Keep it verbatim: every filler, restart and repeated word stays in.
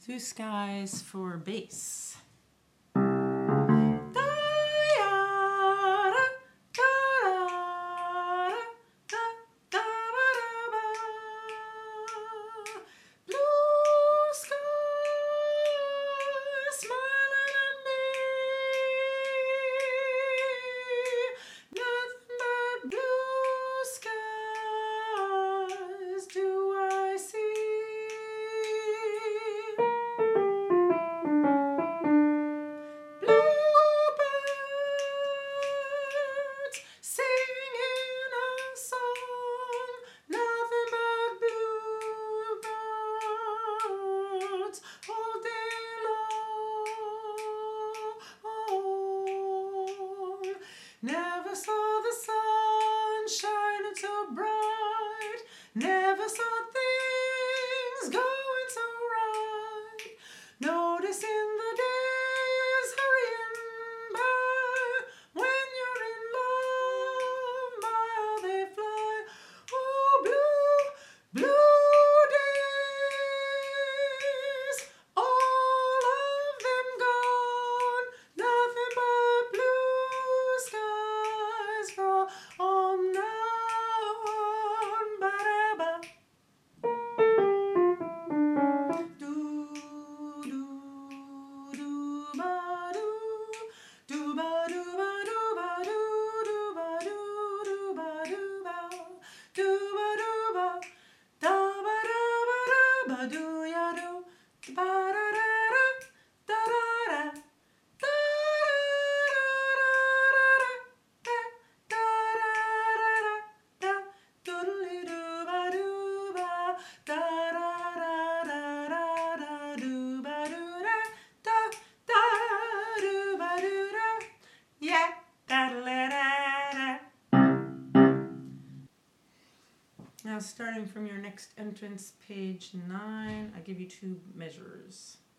Blue skies for bass. Never saw the sun shining so bright. Never saw things going so right. Noticing the days hurrying by. When you're in love, my how they fly. Oh, blue, blue days, all of them gone. Nothing but blue skies from now on. Ba-da-ba. Do, do, do, ba-do. Do, ba-do-ba-do-ba-do. Do, ba-do-do-ba-do-ba. Do, ba-do-ba. Da-ba-da-ba-da-ba-do-ya-do. Ba-da-da-da. Da-da-da. Now starting from your next entrance, page nine, I give you two measures.